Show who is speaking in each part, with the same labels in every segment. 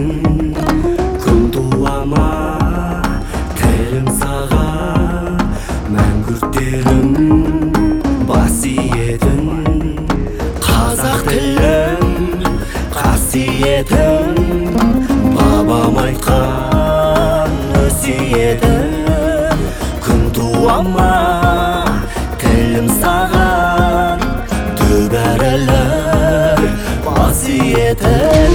Speaker 1: күн туама тілім саған мәңгүрттерім басиетің қазақ тілім қасиетің бабам айтқан өсиетің күн туама тілім саған төбәрәлі басиетің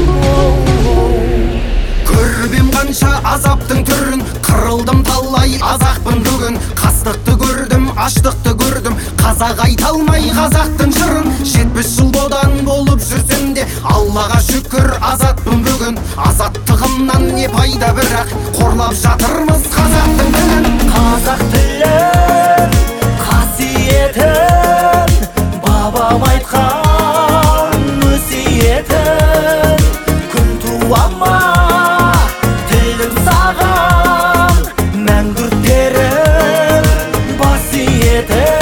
Speaker 2: көрбем қанша азаптың түрін, қырылдым талай азақпын бүгін. Қастықты көрдім, аштықты көрдім, қазақ айта алмай қазақтың жырын. 70 жыл бодан болып жүрсем де Аллаға шүкір азатпын бүгін. Азаттығымнан не пайда, бірақ қорлап жатырмыз қазақтың тілін.
Speaker 1: қазақ тілім қасиетің бабам айтқан өсиетің күн туама тілім саған мәңгүрттерім басиетің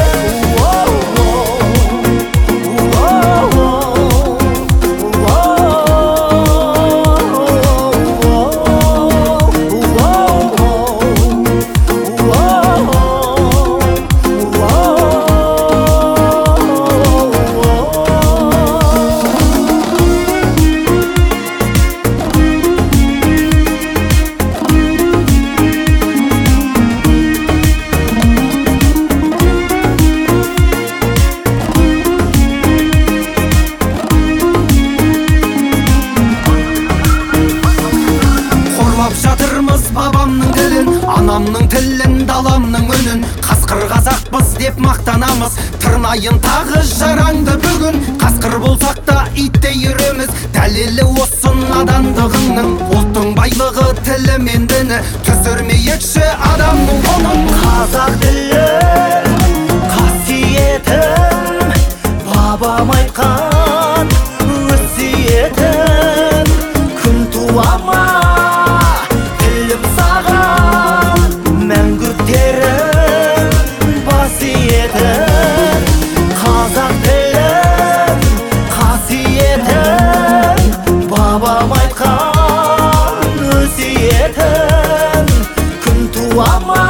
Speaker 2: жатырмыз бабамның тілін, анамның тілін, даламның үнін. Қасқыр қазақпыз деп мақтанамыз, тырнайын тағы жараңды бүгін. Қасқыр болсақ та иттей үйреміз, дәлелі осы надандығыңның. Ұлттың байлығы тілі мен діні, түсірмейікші адамның онын.
Speaker 1: қазақ тілім қасиетім бабам айтқан өсиетім күн туама тілім саған мәңгүрттерім басиетім қазақ тілім қасиетім бабам айтқан өсиетім күн туама